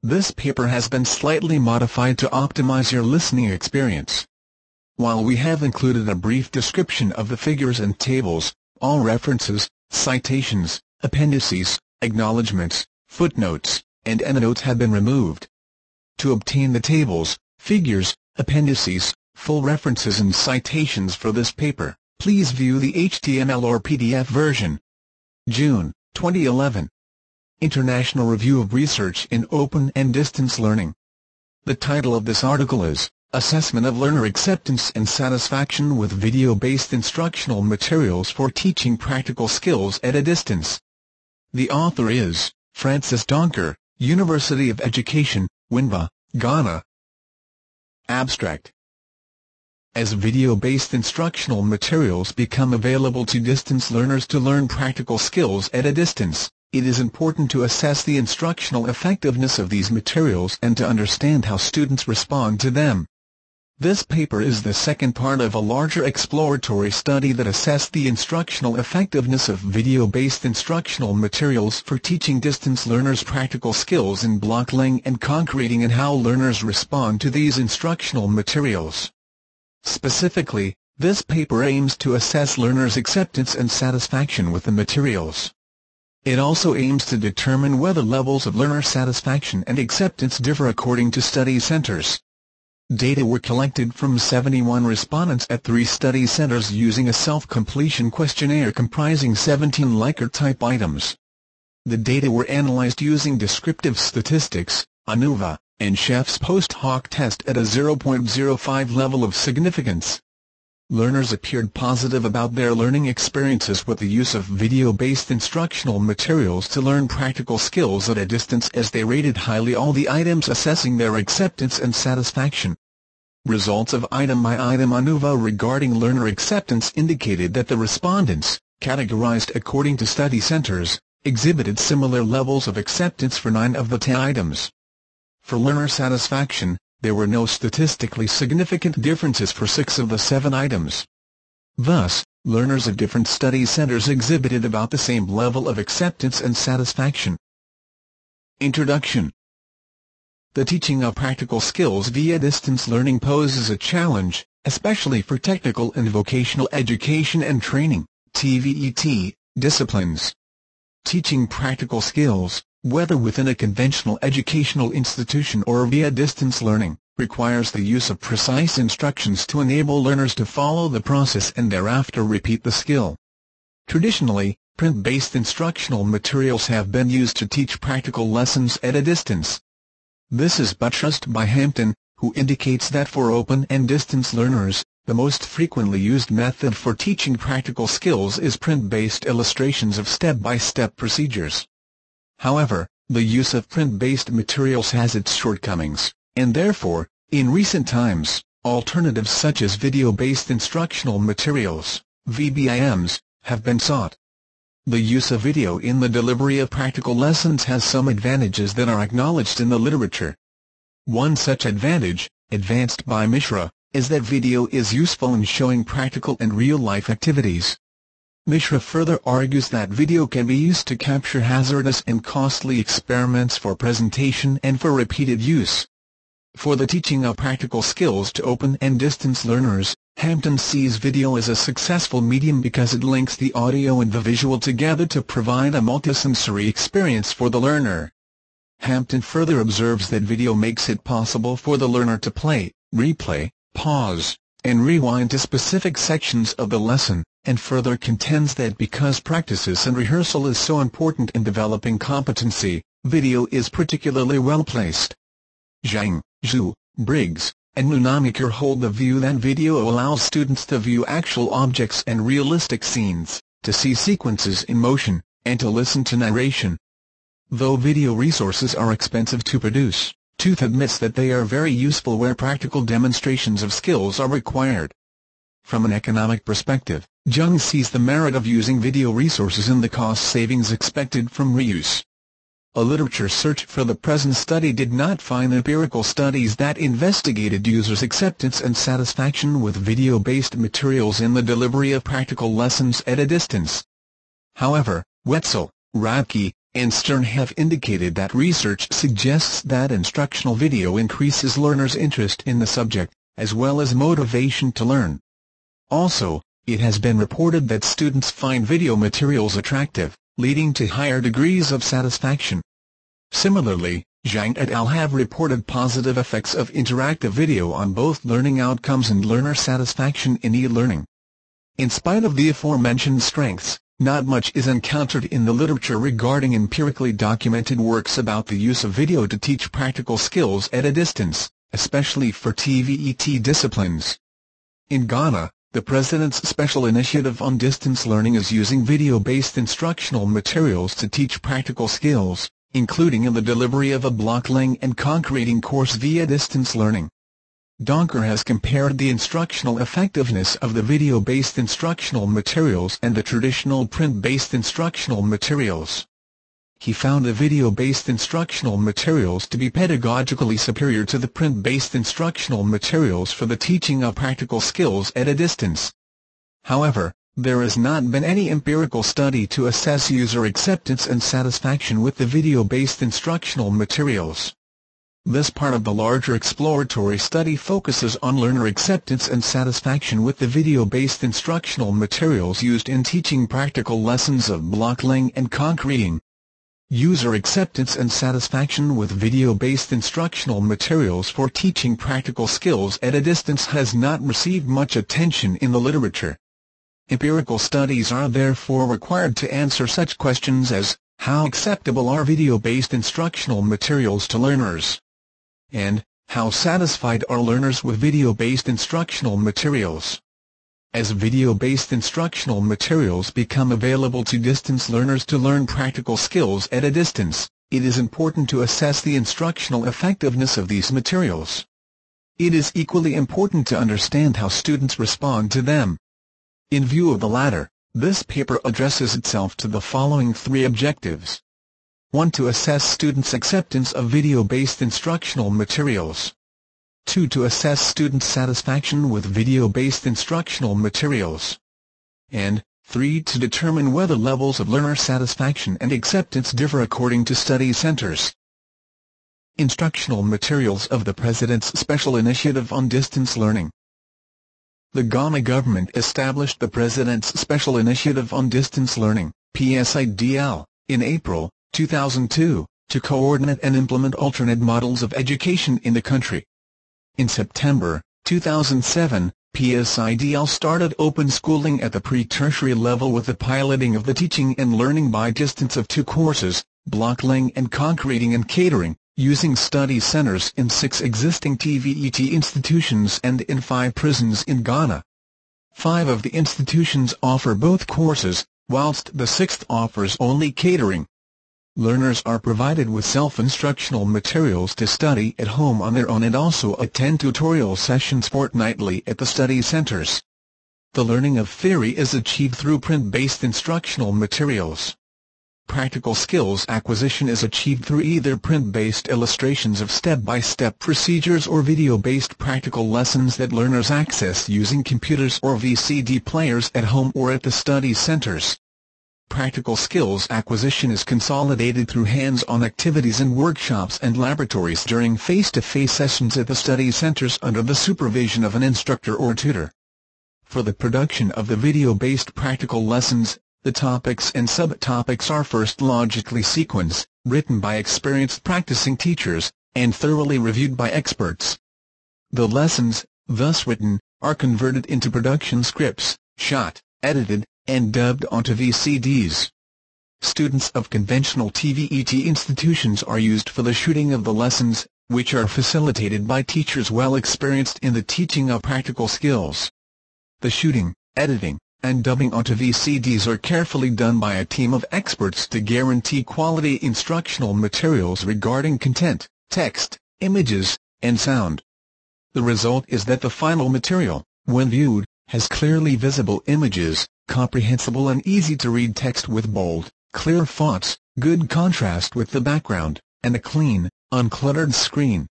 This paper has been slightly modified to optimize your listening experience. While we have included a brief description of the figures and tables, all references, citations, appendices, acknowledgments, footnotes, and endnotes have been removed. To obtain the tables, figures, appendices, full references and citations for this paper, please view the HTML or PDF version. June 2011. International Review of Research in Open and Distance Learning. The title of this article is Assessment of Learner Acceptance and Satisfaction with Video-Based Instructional Materials for Teaching Practical Skills at a Distance. The author is Francis Donker, University of Education, Winneba, Ghana. Abstract. As video-based instructional materials become available to distance learners to learn practical skills at a distance, it is important to assess the instructional effectiveness of these materials and to understand how students respond to them. This paper is the second part of a larger exploratory study that assessed the instructional effectiveness of video-based instructional materials for teaching distance learners practical skills in blocklaying and concreting and how learners respond to these instructional materials. Specifically, this paper aims to assess learners' acceptance and satisfaction with the materials. It also aims to determine whether levels of learner satisfaction and acceptance differ according to study centers. Data were collected from 71 respondents at 3 study centers using a self-completion questionnaire comprising 17 Likert-type items. The data were analyzed using descriptive statistics, ANUVA, and Sheff's post-hoc test at a 0.05 level of significance. Learners appeared positive about their learning experiences with the use of video-based instructional materials to learn practical skills at a distance as they rated highly all the items assessing their acceptance and satisfaction. Results of item-by-item ANUVA regarding learner acceptance indicated that the respondents, categorized according to study centers, exhibited similar levels of acceptance for 9 of the 10 items. For learner satisfaction, there were no statistically significant differences for 6 of the 7 items. Thus, learners at different study centers exhibited about the same level of acceptance and satisfaction. Introduction. The teaching of practical skills via distance learning poses a challenge, especially for technical and vocational education and training (TVET) disciplines. Teaching practical skills, whether within a conventional educational institution or via distance learning, requires the use of precise instructions to enable learners to follow the process and thereafter repeat the skill. Traditionally, print-based instructional materials have been used to teach practical lessons at a distance. This is buttressed by Hampton, who indicates that for open and distance learners, the most frequently used method for teaching practical skills is print-based illustrations of step-by-step procedures. However, the use of print-based materials has its shortcomings, and therefore, in recent times, alternatives such as video-based instructional materials, VBIMs, have been sought. The use of video in the delivery of practical lessons has some advantages that are acknowledged in the literature. One such advantage, advanced by Mishra, is that video is useful in showing practical and real-life activities. Mishra further argues that video can be used to capture hazardous and costly experiments for presentation and for repeated use. For the teaching of practical skills to open and distance learners, Hampton sees video as a successful medium because it links the audio and the visual together to provide a multisensory experience for the learner. Hampton further observes that video makes it possible for the learner to play, replay, pause, and rewind to specific sections of the lesson, and further contends that because practice and rehearsal is so important in developing competency, video is particularly well placed. Zhang, Zhu, Briggs, and Nunamaker hold the view that video allows students to view actual objects and realistic scenes, to see sequences in motion, and to listen to narration. Though video resources are expensive to produce, Tooth admits that they are very useful where practical demonstrations of skills are required. From an economic perspective, Zhang sees the merit of using video resources in the cost savings expected from reuse. A literature search for the present study did not find empirical studies that investigated users' acceptance and satisfaction with video-based materials in the delivery of practical lessons at a distance. However, Wetzel, Radke, and Stern have indicated that research suggests that instructional video increases learners' interest in the subject, as well as motivation to learn. Also, it has been reported that students find video materials attractive, leading to higher degrees of satisfaction. Similarly, Zhang et al. Have reported positive effects of interactive video on both learning outcomes and learner satisfaction in e-learning. In spite of the aforementioned strengths, not much is encountered in the literature regarding empirically documented works about the use of video to teach practical skills at a distance, especially for TVET disciplines. In Ghana, the President's Special Initiative on Distance Learning is using video-based instructional materials to teach practical skills, including in the delivery of a blockling and concreting course via distance learning. Donker has compared the instructional effectiveness of the video-based instructional materials and the traditional print-based instructional materials. He found the video-based instructional materials to be pedagogically superior to the print-based instructional materials for the teaching of practical skills at a distance. However, there has not been any empirical study to assess user acceptance and satisfaction with the video-based instructional materials. This part of the larger exploratory study focuses on learner acceptance and satisfaction with the video-based instructional materials used in teaching practical lessons of blockling and concreting. User acceptance and satisfaction with video-based instructional materials for teaching practical skills at a distance has not received much attention in the literature. Empirical studies are therefore required to answer such questions as, how acceptable are video-based instructional materials to learners? And, how satisfied are learners with video-based instructional materials? As video-based instructional materials become available to distance learners to learn practical skills at a distance, it is important to assess the instructional effectiveness of these materials. It is equally important to understand how students respond to them. In view of the latter, this paper addresses itself to the following three objectives. 1. To assess students' acceptance of video-based instructional materials. 2. To assess students' satisfaction with video-based instructional materials. And 3. To determine whether levels of learner satisfaction and acceptance differ according to study centers. Instructional materials of the President's Special Initiative on Distance Learning. The Ghana government established the President's Special Initiative on Distance Learning, PSIDL, in April 2002, to coordinate and implement alternate models of education in the country. In September 2007, PSIDL started open schooling at the pre-tertiary level with the piloting of the teaching and learning by distance of 2 courses, blockling and concreting and catering, using study centers in 6 existing TVET institutions and in 5 prisons in Ghana. 5 of the institutions offer both courses, whilst the 6th offers only catering. Learners are provided with self-instructional materials to study at home on their own and also attend tutorial sessions fortnightly at the study centers. The learning of theory is achieved through print-based instructional materials. Practical skills acquisition is achieved through either print-based illustrations of step-by-step procedures or video-based practical lessons that learners access using computers or VCD players at home or at the study centers. Practical skills acquisition is consolidated through hands-on activities and workshops and laboratories during face-to-face sessions at the study centers under the supervision of an instructor or tutor. For the production of the video-based practical lessons, the topics and subtopics are first logically sequenced, written by experienced practicing teachers, and thoroughly reviewed by experts. The lessons, thus written, are converted into production scripts, shot, edited, and dubbed onto VCDs. Students of conventional TVET institutions are used for the shooting of the lessons, which are facilitated by teachers well experienced in the teaching of practical skills. The shooting, editing, and dubbing onto VCDs are carefully done by a team of experts to guarantee quality instructional materials regarding content, text, images, and sound. The result is that the final material, when viewed, has clearly visible images, comprehensible and easy-to-read text with bold, clear fonts, good contrast with the background, and a clean, uncluttered screen.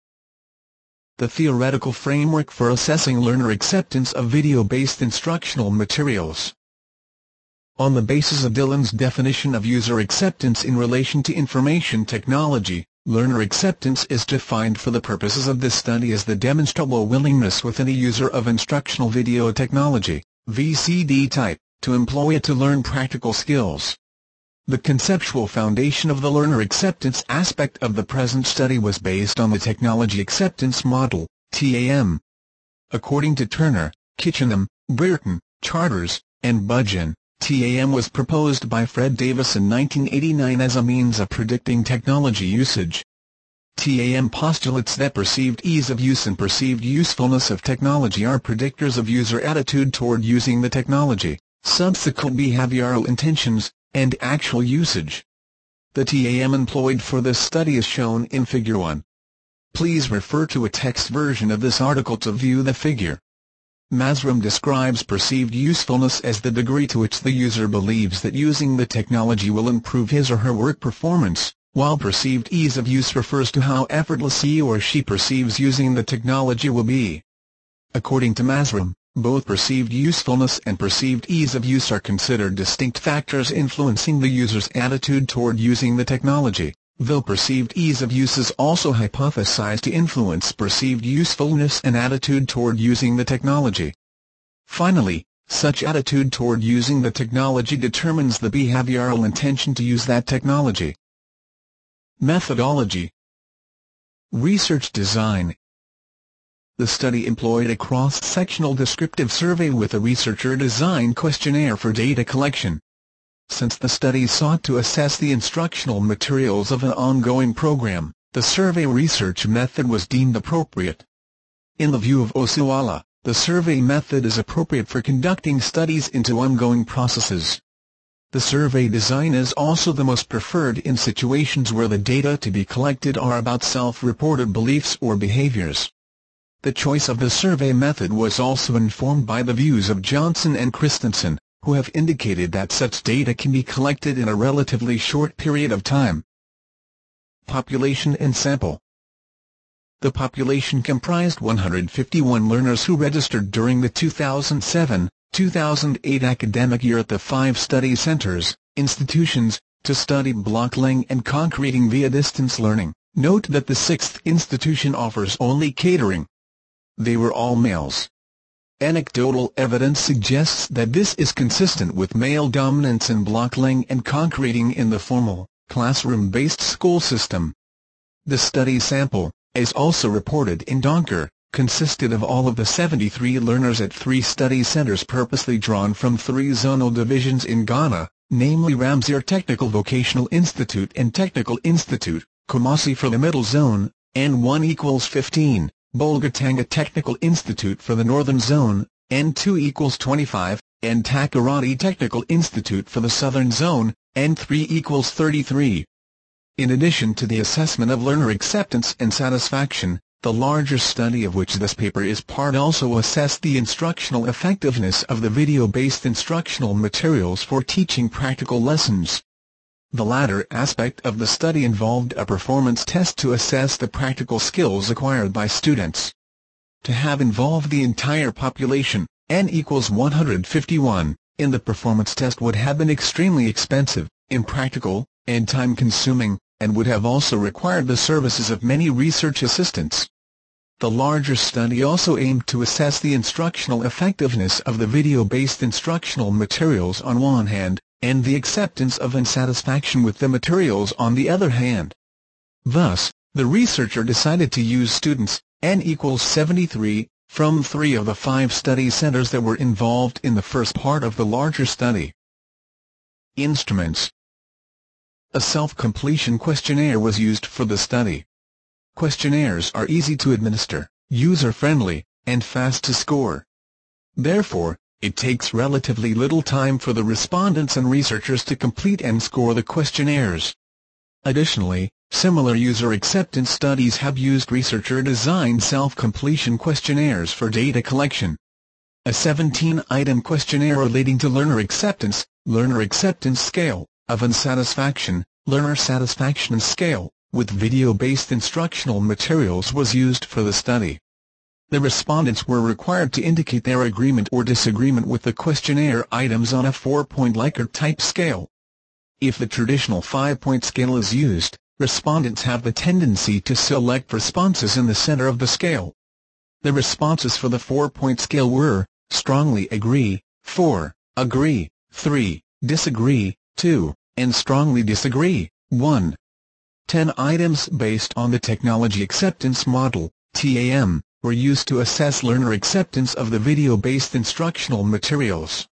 The theoretical framework for assessing learner acceptance of video-based instructional materials. On the basis of Dillon's definition of user acceptance in relation to information technology, learner acceptance is defined for the purposes of this study as the demonstrable willingness within a user of instructional video technology, VCD type, to employ it to learn practical skills. The conceptual foundation of the learner acceptance aspect of the present study was based on the Technology Acceptance Model, TAM. According to Turner, Kitchenham, Brereton, Charters, and Budgen, TAM was proposed by Fred Davis in 1989 as a means of predicting technology usage. TAM postulates that perceived ease of use and perceived usefulness of technology are predictors of user attitude toward using the technology, subsequent behavioral intentions, and actual usage. The TAM employed for this study is shown in Figure 1. Please refer to a text version of this article to view the figure. Masrum describes perceived usefulness as the degree to which the user believes that using the technology will improve his or her work performance, while perceived ease of use refers to how effortless he or she perceives using the technology will be. According to Masrum, both perceived usefulness and perceived ease of use are considered distinct factors influencing the user's attitude toward using the technology, though perceived ease of use is also hypothesized to influence perceived usefulness and attitude toward using the technology. Finally, such attitude toward using the technology determines the behavioral intention to use that technology. Methodology. Research design. The study employed a cross-sectional descriptive survey with a researcher-designed questionnaire for data collection. Since the study sought to assess the instructional materials of an ongoing program, the survey research method was deemed appropriate. In the view of Osuwala, the survey method is appropriate for conducting studies into ongoing processes. The survey design is also the most preferred in situations where the data to be collected are about self-reported beliefs or behaviors. The choice of the survey method was also informed by the views of Johnson and Christensen, who have indicated that such data can be collected in a relatively short period of time. Population and sample. The population comprised 151 learners who registered during the 2007-2008 academic year at the 5 study centers, institutions, to study blocklearning and concreting via distance learning. Note that the 6th institution offers only catering. They were all males. Anecdotal evidence suggests that this is consistent with male dominance in blocklearning and concreting in the formal, classroom-based school system. The study sample, as also reported in Donker, consisted of all of the 73 learners at 3 study centers purposely drawn from 3 zonal divisions in Ghana, namely Ramsey Technical Vocational Institute and Technical Institute, Kumasi for the Middle Zone, and 1=15. Bolgatanga Technical Institute for the Northern Zone, N2=25, and Takoradi Technical Institute for the Southern Zone, N3=33. In addition to the assessment of learner acceptance and satisfaction, the larger study of which this paper is part also assessed the instructional effectiveness of the video-based instructional materials for teaching practical lessons. The latter aspect of the study involved a performance test to assess the practical skills acquired by students. To have involved the entire population, N=151, in the performance test would have been extremely expensive, impractical, and time-consuming, and would have also required the services of many research assistants. The larger study also aimed to assess the instructional effectiveness of the video-based instructional materials on one hand, and the acceptance of and satisfaction with the materials on the other hand. Thus, the researcher decided to use students, N=73, from 3 of the 5 study centers that were involved in the first part of the larger study. Instruments. A self-completion questionnaire was used for the study. Questionnaires are easy to administer, user-friendly, and fast to score. Therefore, it takes relatively little time for the respondents and researchers to complete and score the questionnaires. Additionally, similar user acceptance studies have used researcher-designed self-completion questionnaires for data collection. A 17-item questionnaire relating to learner acceptance scale, of unsatisfaction, learner satisfaction scale, with video-based instructional materials was used for the study. The respondents were required to indicate their agreement or disagreement with the questionnaire items on a 4-point Likert-type scale. If the traditional 5-point scale is used, respondents have the tendency to select responses in the center of the scale. The responses for the 4-point scale were: strongly agree, 4, agree, 3, disagree, 2, and strongly disagree, 1. 10 items based on the Technology Acceptance Model, TAM, were used to assess learner acceptance of the video-based instructional materials.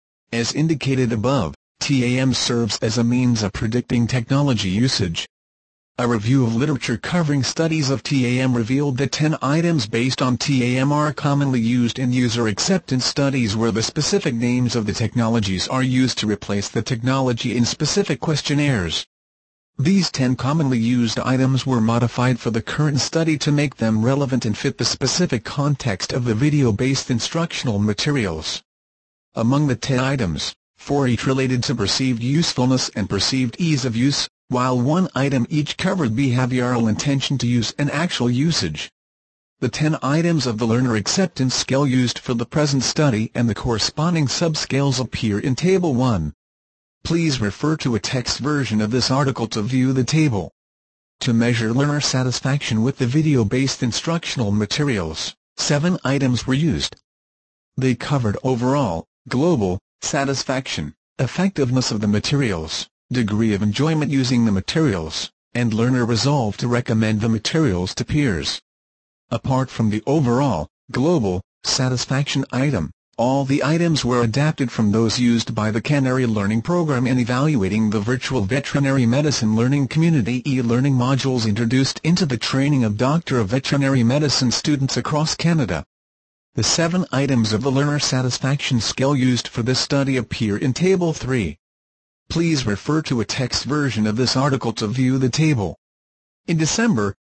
As indicated above, TAM serves as a means of predicting technology usage. A review of literature covering studies of TAM revealed that 10 items based on TAM are commonly used in user acceptance studies where the specific names of the technologies are used to replace the technology in specific questionnaires. These 10 commonly used items were modified for the current study to make them relevant and fit the specific context of the video-based instructional materials. Among the 10 items, 4 each related to perceived usefulness and perceived ease of use, while 1 item each covered behavioral intention to use and actual usage. The 10 items of the learner acceptance scale used for the present study and the corresponding subscales appear in Table 1. Please refer to a text version of this article to view the table. To measure learner satisfaction with the video-based instructional materials, 7 items were used. They covered overall, global, satisfaction, effectiveness of the materials, degree of enjoyment using the materials, and learner resolve to recommend the materials to peers. Apart from the overall, global, satisfaction item, all the items were adapted from those used by the Canary Learning Program in evaluating the virtual veterinary medicine learning community e-learning modules introduced into the training of Doctor of Veterinary Medicine students across Canada. The 7 items of the learner satisfaction scale used for this study appear in Table 3. Please refer to a text version of this article to view the table. In December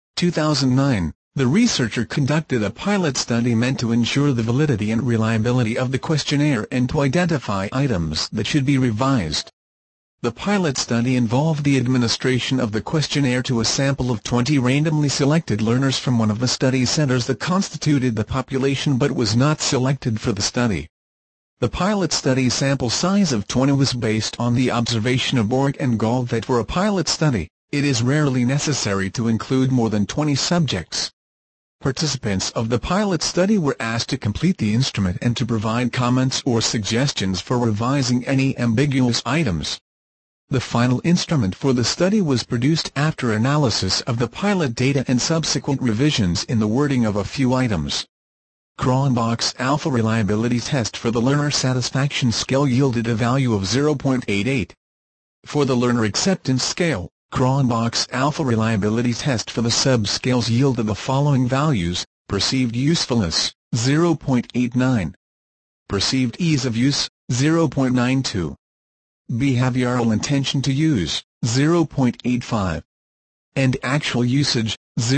2009, the researcher conducted a pilot study meant to ensure the validity and reliability of the questionnaire and to identify items that should be revised. The pilot study involved the administration of the questionnaire to a sample of 20 randomly selected learners from one of the study centers that constituted the population but was not selected for the study. The pilot study sample size of 20 was based on the observation of Borg and Gall that for a pilot study, it is rarely necessary to include more than 20 subjects. Participants of the pilot study were asked to complete the instrument and to provide comments or suggestions for revising any ambiguous items. The final instrument for the study was produced after analysis of the pilot data and subsequent revisions in the wording of a few items. Cronbach's alpha reliability test for the learner satisfaction scale yielded a value of 0.88. For the learner acceptance scale, Cronbach's alpha reliability test for the subscales yielded the following values: perceived usefulness, 0.89. Perceived ease of use, 0.92. Behavioral intention to use, 0.85. And actual usage,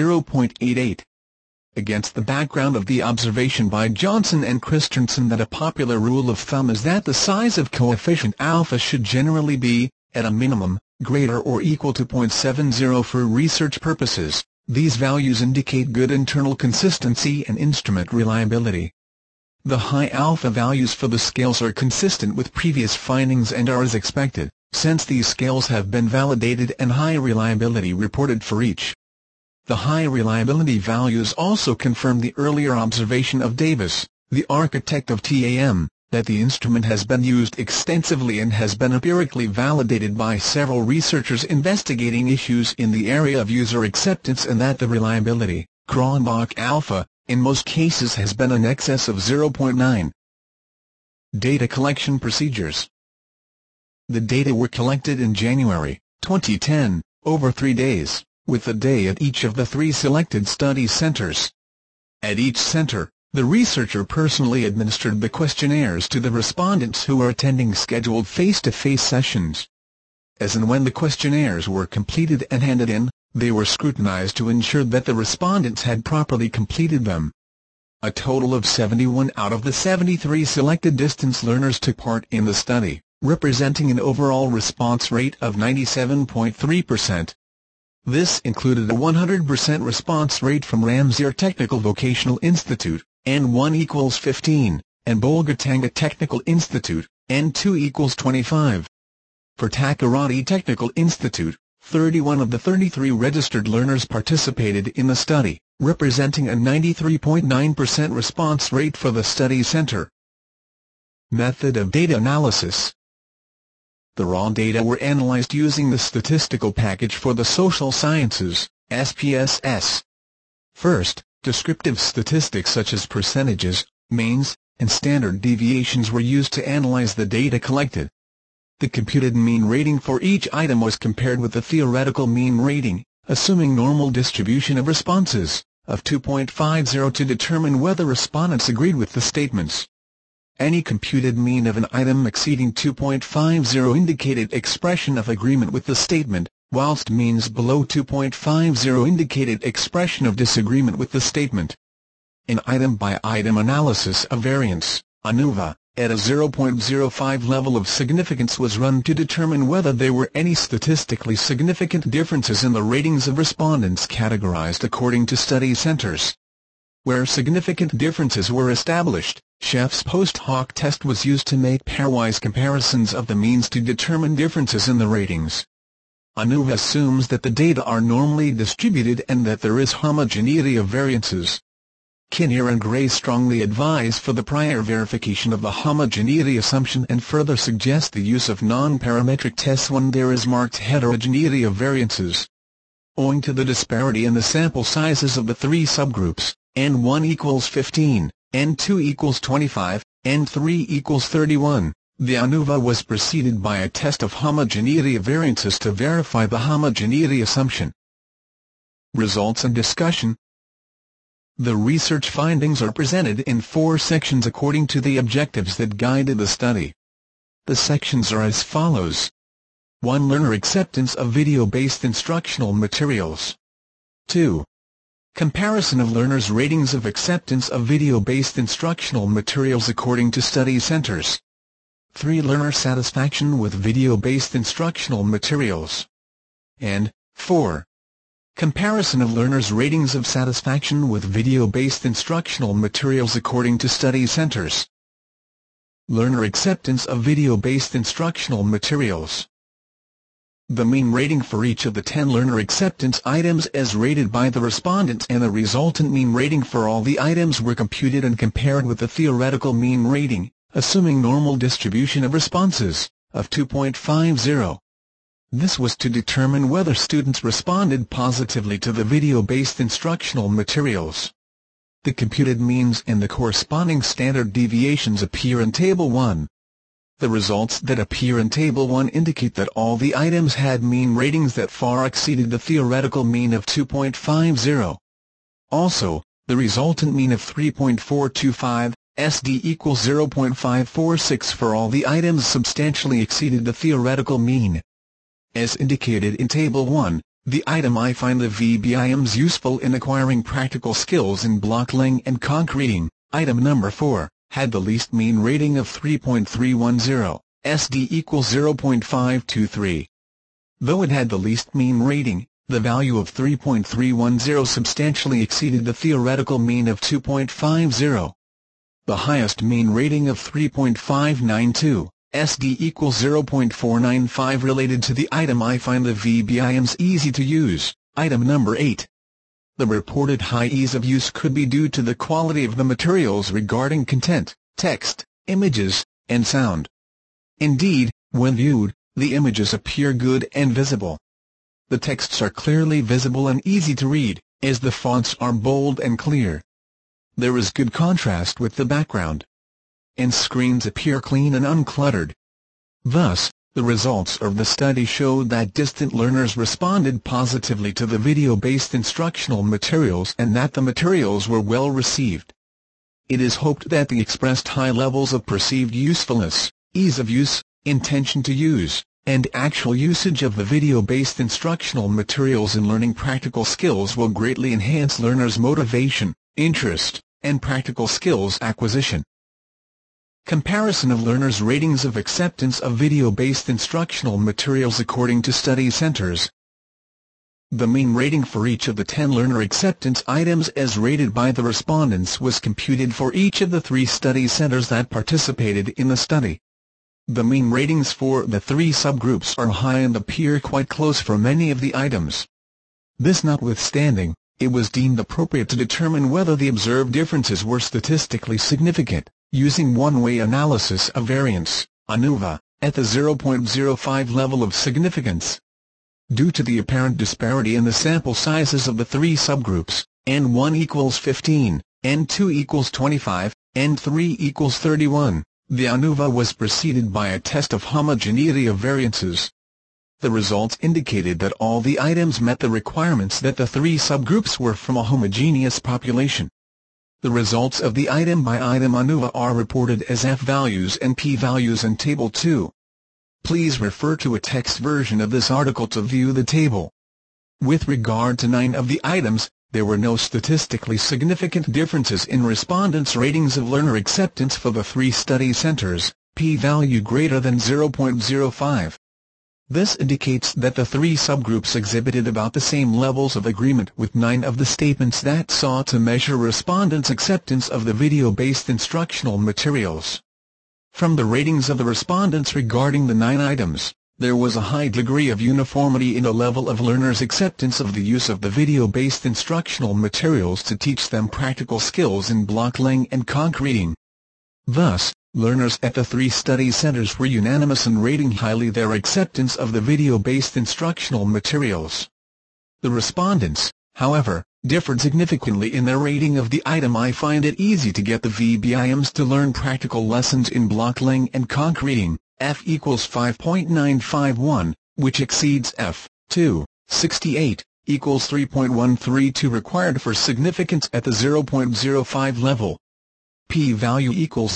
0.88. Against the background of the observation by Johnson and Christensen that a popular rule of thumb is that the size of coefficient alpha should generally be, at a minimum, greater or equal to 0.70 for research purposes, these values indicate good internal consistency and instrument reliability. The high alpha values for the scales are consistent with previous findings and are as expected, since these scales have been validated and high reliability reported for each. The high reliability values also confirm the earlier observation of Davis, the architect of TAM, that the instrument has been used extensively and has been empirically validated by several researchers investigating issues in the area of user acceptance and that the reliability, Cronbach alpha, in most cases has been in excess of 0.9. Data collection procedures. The data were collected in January 2010, over 3 days, with a day at each of the 3 selected study centers. At each center, the researcher personally administered the questionnaires to the respondents who were attending scheduled face-to-face sessions. As and when the questionnaires were completed and handed in, they were scrutinized to ensure that the respondents had properly completed them. A total of 71 out of the 73 selected distance learners took part in the study, representing an overall response rate of 97.3%. This included a 100% response rate from Ramsar Technical Vocational Institute, N1 equals 15, and Bolgatanga Technical Institute, N2 equals 25. For Takoradi Technical Institute, 31 of the 33 registered learners participated in the study, representing a 93.9% response rate for the study center. Method of data analysis. The raw data were analyzed using the Statistical Package for the Social Sciences, SPSS. First, descriptive statistics such as percentages, means, and standard deviations were used to analyze the data collected. The computed mean rating for each item was compared with the theoretical mean rating, assuming normal distribution of responses, of 2.50 to determine whether respondents agreed with the statements. Any computed mean of an item exceeding 2.50 indicated expression of agreement with the statement, whilst means below 2.50 indicated expression of disagreement with the statement. An item-by-item analysis of variance, ANUVA, at a 0.05 level of significance was run to determine whether there were any statistically significant differences in the ratings of respondents categorized according to study centers. Where significant differences were established, Sheff's post hoc test was used to make pairwise comparisons of the means to determine differences in the ratings. ANUVA assumes that the data are normally distributed and that there is homogeneity of variances. Kinnear and Gray strongly advise for the prior verification of the homogeneity assumption and further suggest the use of non-parametric tests when there is marked heterogeneity of variances. Owing to the disparity in the sample sizes of the three subgroups, N1 equals 15, N2 equals 25, N3 equals 31, the ANUVA was preceded by a test of homogeneity of variances to verify the homogeneity assumption. Results and discussion. The research findings are presented in 4 sections according to the objectives that guided the study. The sections are as follows. 1. Learner acceptance of video-based instructional materials. 2. Comparison of learners' ratings of acceptance of video-based instructional materials according to study centers. 3. Learner satisfaction with video-based instructional materials. And 4. Comparison of learners' ratings of satisfaction with video-based instructional materials according to study centers. Learner acceptance of video-based instructional materials. The mean rating for each of the 10 learner acceptance items as rated by the respondents and the resultant mean rating for all the items were computed and compared with the theoretical mean rating, assuming normal distribution of responses, of 2.50. This was to determine whether students responded positively to the video-based instructional materials. The computed means and the corresponding standard deviations appear in Table 1. The results that appear in Table 1 indicate that all the items had mean ratings that far exceeded the theoretical mean of 2.50. Also, the resultant mean of 3.425 SD equals 0.546 for all the items substantially exceeded the theoretical mean. As indicated in Table 1, the item I find the VBIMs useful in acquiring practical skills in block-laying and concreting, item number 4, had the least mean rating of 3.310, SD equals 0.523. Though it had the least mean rating, the value of 3.310 substantially exceeded the theoretical mean of 2.50. The highest mean rating of 3.592. SD equals 0.495 related to the item I find the VBIMs easy to use, item number 8. The reported high ease of use could be due to the quality of the materials regarding content, text, images, and sound. Indeed, when viewed, the images appear good and visible. The texts are clearly visible and easy to read, as the fonts are bold and clear. There is good contrast with the background, and screens appear clean and uncluttered. Thus, the results of the study showed that distant learners responded positively to the video-based instructional materials and that the materials were well received. It is hoped that the expressed high levels of perceived usefulness, ease of use, intention to use, and actual usage of the video-based instructional materials in learning practical skills will greatly enhance learners' motivation, interest, and practical skills acquisition. Comparison of learners' ratings of acceptance of video-based instructional materials according to study centers. The mean rating for each of the 10 learner acceptance items as rated by the respondents was computed for each of the 3 study centers that participated in the study. The mean ratings for the 3 subgroups are high and appear quite close for many of the items. This notwithstanding, it was deemed appropriate to determine whether the observed differences were statistically significant, using one-way analysis of variance, ANUVA, at the 0.05 level of significance. Due to the apparent disparity in the sample sizes of the 3 subgroups, N1 equals 15, N2 equals 25, N3 equals 31, the ANUVA was preceded by a test of homogeneity of variances. The results indicated that all the items met the requirements that the 3 subgroups were from a homogeneous population. The results of the item-by-item ANUVA are reported as F-values and P-values in Table 2. Please refer to a text version of this article to view the table. With regard to 9 of the items, there were no statistically significant differences in respondents' ratings of learner acceptance for the 3 study centers, p-value greater than 0.05. This indicates that the 3 subgroups exhibited about the same levels of agreement with 9 of the statements that sought to measure respondents' acceptance of the video-based instructional materials. From the ratings of the respondents regarding the 9 items, there was a high degree of uniformity in the level of learners' acceptance of the use of the video-based instructional materials to teach them practical skills in block-laying and conch-reading. Thus, learners at the 3 study centers were unanimous in rating highly their acceptance of the video-based instructional materials. The respondents, however, differed significantly in their rating of the item. I find it easy to get the VBIMs to learn practical lessons in block-laying and conch-reading, F equals 5.951, which exceeds F, 2.68, equals 3.132 required for significance at the 0.05 level. P-value equals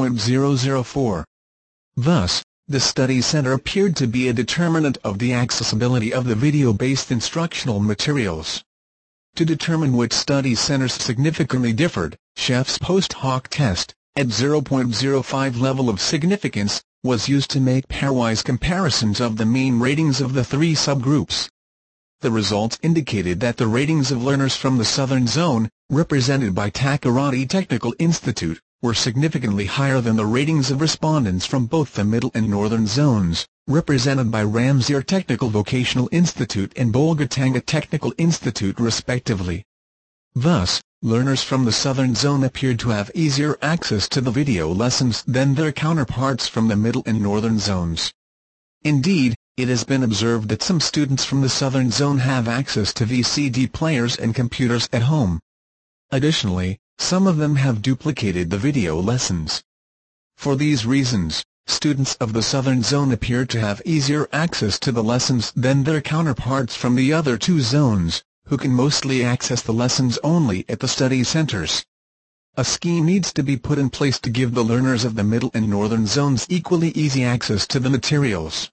0.004. Thus, the study center appeared to be a determinant of the accessibility of the video-based instructional materials. To determine which study centers significantly differed, Scheff's post hoc test, at 0.05 level of significance, was used to make pairwise comparisons of the mean ratings of the 3 subgroups. The results indicated that the ratings of learners from the Southern Zone, represented by Takoradi Technical Institute, were significantly higher than the ratings of respondents from both the Middle and Northern Zones, represented by Ramsir Technical Vocational Institute and Bolgatanga Technical Institute respectively. Thus, learners from the Southern Zone appeared to have easier access to the video lessons than their counterparts from the Middle and Northern Zones. Indeed, it has been observed that some students from the Southern Zone have access to VCD players and computers at home. Additionally, some of them have duplicated the video lessons. For these reasons, students of the Southern Zone appear to have easier access to the lessons than their counterparts from the other 2 zones, who can mostly access the lessons only at the study centers. A scheme needs to be put in place to give the learners of the Middle and Northern Zones equally easy access to the materials.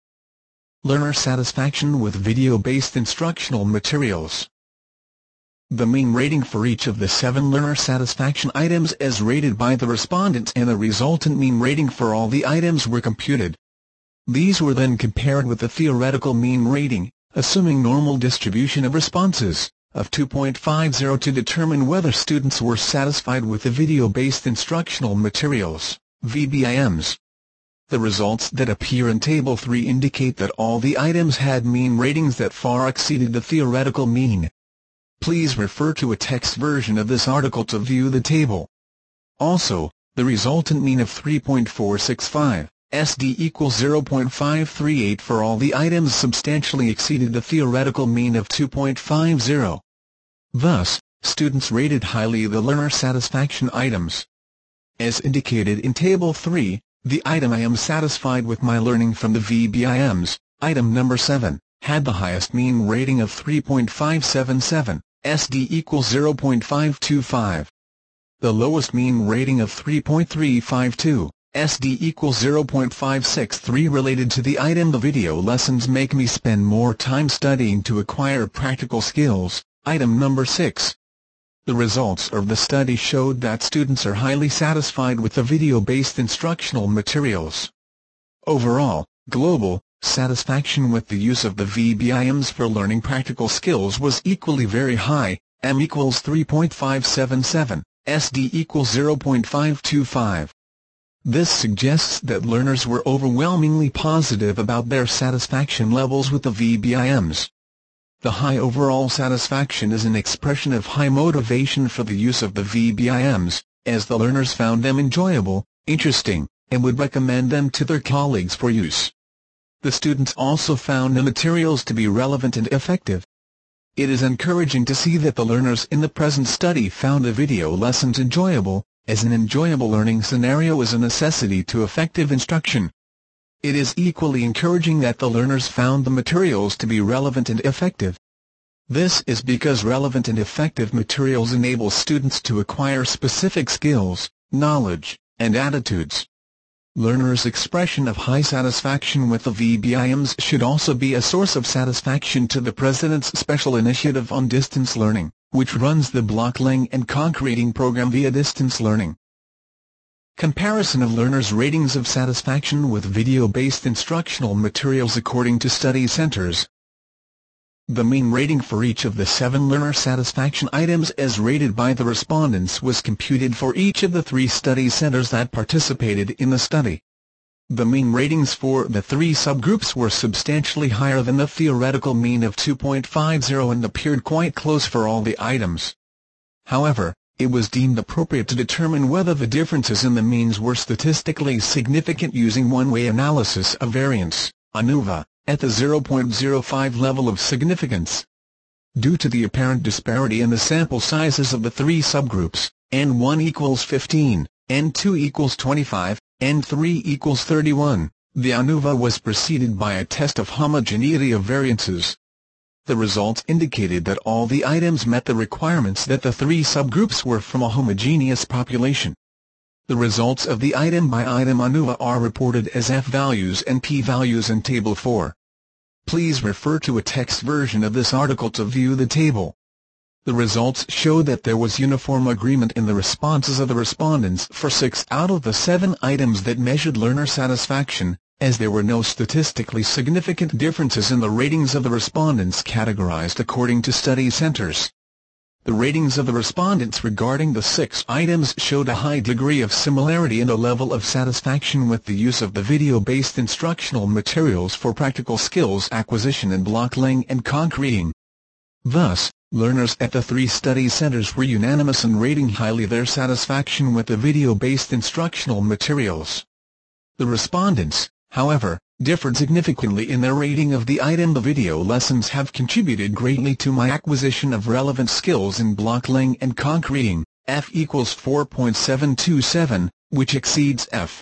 Learner satisfaction with video-based instructional materials. The mean rating for each of the 7 learner satisfaction items as rated by the respondents and the resultant mean rating for all the items were computed. These were then compared with the theoretical mean rating, assuming normal distribution of responses, of 2.50 to determine whether students were satisfied with the video-based instructional materials, VBIMs. The results that appear in Table 3 indicate that all the items had mean ratings that far exceeded the theoretical mean. Please refer to a text version of this article to view the table. Also, the resultant mean of 3.465 SD equals 0.538 for all the items substantially exceeded the theoretical mean of 2.50. Thus, students rated highly the learner satisfaction items. As indicated in Table 3, the item "I am satisfied with my learning from the VBIMs," item number 7, had the highest mean rating of 3.577, SD equals 0.525. The lowest mean rating of 3.352, SD equals 0.563 related to the item "The video lessons make me spend more time studying to acquire practical skills," item number 6. The results of the study showed that students are highly satisfied with the video-based instructional materials. Overall, global, satisfaction with the use of the VBIMs for learning practical skills was equally very high, M equals 3.577, SD equals 0.525. This suggests that learners were overwhelmingly positive about their satisfaction levels with the VBIMs. The high overall satisfaction is an expression of high motivation for the use of the VBIMs, as the learners found them enjoyable, interesting, and would recommend them to their colleagues for use. The students also found the materials to be relevant and effective. It is encouraging to see that the learners in the present study found the video lessons enjoyable, as an enjoyable learning scenario is a necessity to effective instruction. It is equally encouraging that the learners found the materials to be relevant and effective. This is because relevant and effective materials enable students to acquire specific skills, knowledge, and attitudes. Learners' expression of high satisfaction with the VBIMs should also be a source of satisfaction to the President's Special Initiative on Distance Learning, which runs the Blocklearning and Concreting program via distance learning. Comparison of learners' ratings of satisfaction with video-based instructional materials according to study centers. The mean rating for each of the 7 learner satisfaction items as rated by the respondents was computed for each of the 3 study centers that participated in the study. The mean ratings for the 3 subgroups were substantially higher than the theoretical mean of 2.50 and appeared quite close for all the items. However, it was deemed appropriate to determine whether the differences in the means were statistically significant using one-way analysis of variance, ANUVA, at the 0.05 level of significance. Due to the apparent disparity in the sample sizes of the 3 subgroups, N1 equals 15, N2 equals 25, N3 equals 31, the ANUVA was preceded by a test of homogeneity of variances. The results indicated that all the items met the requirements that the 3 subgroups were from a homogeneous population. The results of the item-by-item ANUVA are reported as F-values and P-values in Table 4. Please refer to a text version of this article to view the table. The results show that there was uniform agreement in the responses of the respondents for 6 out of the 7 items that measured learner satisfaction, as there were no statistically significant differences in the ratings of the respondents categorized according to study centers. The ratings of the respondents regarding the 6 items showed a high degree of similarity in the level of satisfaction with the use of the video-based instructional materials for practical skills acquisition and blocklearning and concreting. Thus, learners at the 3 study centers were unanimous in rating highly their satisfaction with the video-based instructional materials. The respondents, however, differed significantly in their rating of the item. The video lessons have contributed greatly to my acquisition of relevant skills in blocklearning and concreting, F equals 4.727, which exceeds F,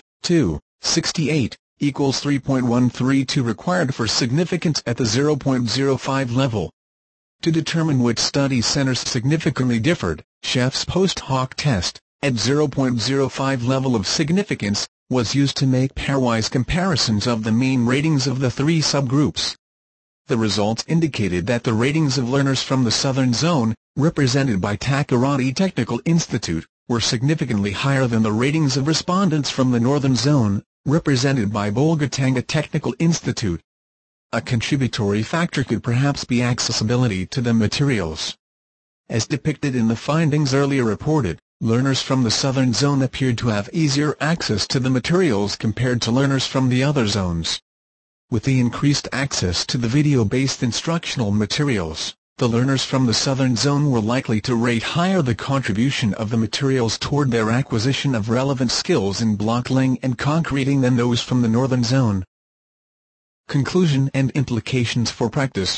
2.68, equals 3.132 required for significance at the 0.05 level. To determine which study centers significantly differed, Scheff's post hoc test, at 0.05 level of significance, was used to make pairwise comparisons of the mean ratings of the 3 subgroups. The results indicated that the ratings of learners from the Southern Zone, represented by Takoradi Technical Institute, were significantly higher than the ratings of respondents from the Northern Zone, represented by Bolgatanga Technical Institute. A contributory factor could perhaps be accessibility to the materials. As depicted in the findings earlier reported, learners from the Southern Zone appeared to have easier access to the materials compared to learners from the other zones. With the increased access to the video-based instructional materials, the learners from the Southern Zone were likely to rate higher the contribution of the materials toward their acquisition of relevant skills in blocklearning and concreting than those from the Northern Zone. Conclusion and implications for practice.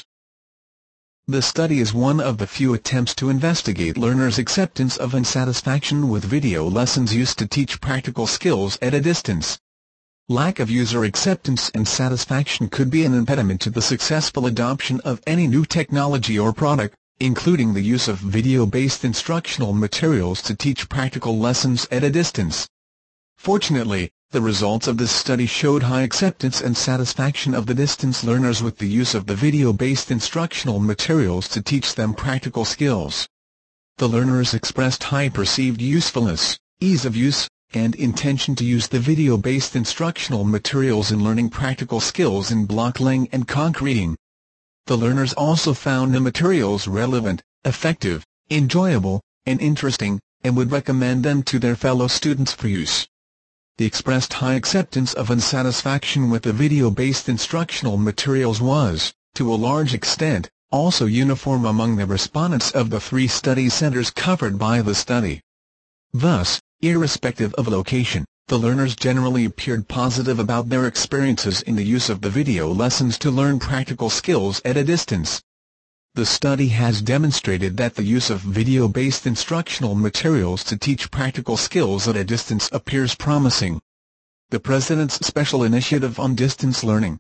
The study is one of the few attempts to investigate learners' acceptance of and satisfaction with video lessons used to teach practical skills at a distance. Lack of user acceptance and satisfaction could be an impediment to the successful adoption of any new technology or product, including the use of video-based instructional materials to teach practical lessons at a distance. Fortunately, the results of this study showed high acceptance and satisfaction of the distance learners with the use of the video-based instructional materials to teach them practical skills. The learners expressed high perceived usefulness, ease of use, and intention to use the video-based instructional materials in learning practical skills in block-laying and concreting. The learners also found the materials relevant, effective, enjoyable, and interesting, and would recommend them to their fellow students for use. They expressed high acceptance of and satisfaction with the video-based instructional materials was, to a large extent, also uniform among the respondents of the 3 study centers covered by the study. Thus, irrespective of location, the learners generally appeared positive about their experiences in the use of the video lessons to learn practical skills at a distance. The study has demonstrated that the use of video-based instructional materials to teach practical skills at a distance appears promising. The President's Special Initiative on Distance Learning,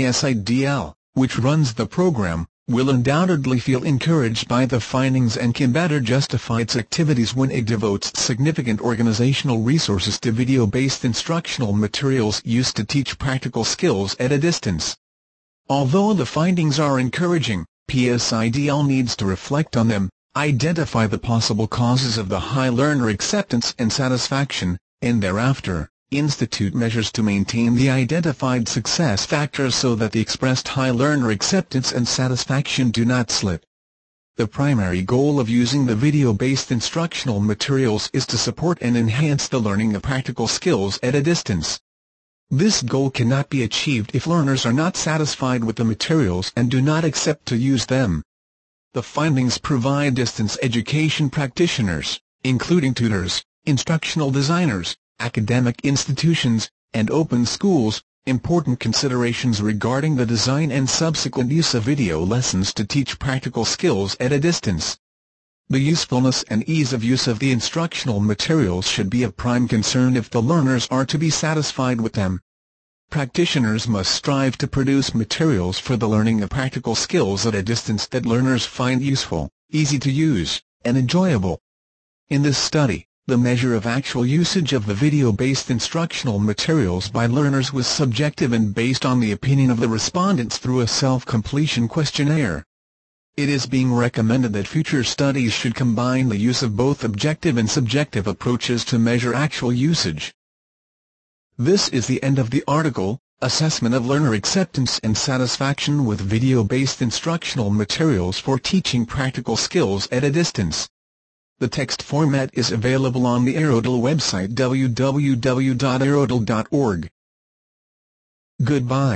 PSIDL, which runs the program, will undoubtedly feel encouraged by the findings and can better justify its activities when it devotes significant organizational resources to video-based instructional materials used to teach practical skills at a distance. Although the findings are encouraging, PSIDL needs to reflect on them, identify the possible causes of the high learner acceptance and satisfaction, and thereafter, institute measures to maintain the identified success factors so that the expressed high learner acceptance and satisfaction do not slip. The primary goal of using the video-based instructional materials is to support and enhance the learning of practical skills at a distance. This goal cannot be achieved if learners are not satisfied with the materials and do not accept to use them. The findings provide distance education practitioners, including tutors, instructional designers, academic institutions, and open schools, important considerations regarding the design and subsequent use of video lessons to teach practical skills at a distance. The usefulness and ease of use of the instructional materials should be of prime concern if the learners are to be satisfied with them. Practitioners must strive to produce materials for the learning of practical skills at a distance that learners find useful, easy to use, and enjoyable. In this study, the measure of actual usage of the video-based instructional materials by learners was subjective and based on the opinion of the respondents through a self-completion questionnaire. It is being recommended that future studies should combine the use of both objective and subjective approaches to measure actual usage. This is the end of the article, Assessment of Learner Acceptance and Satisfaction with Video-Based Instructional Materials for Teaching Practical Skills at a Distance. The text format is available on the Aerodel website www.aerodel.org. Goodbye.